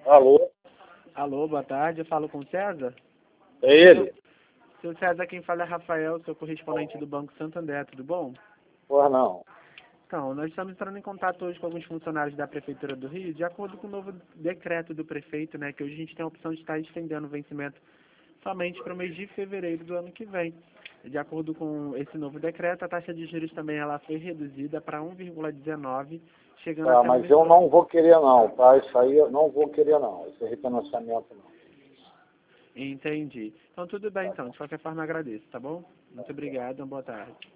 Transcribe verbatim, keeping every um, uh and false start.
Alô? Alô, boa tarde, eu falo com o César? É ele? Seu César, quem fala é Rafael, seu correspondente do Banco Santander, tudo bom? Porra, não. Então, nós estamos entrando em contato hoje com alguns funcionários da Prefeitura do Rio, de acordo com o novo decreto do prefeito, né, que hoje a gente tem a opção de estar estendendo o vencimento somente para o mês de fevereiro do ano que vem. De acordo com esse novo decreto, a taxa de juros também ela foi reduzida para um vírgula dezenove, chegando Tá, até mas eu não vou querer não, tá? Isso aí eu não vou querer não, esse refinanciamento não. Entendi. Então, tudo bem, então. De qualquer forma, agradeço, tá bom? Muito obrigado, uma boa tarde.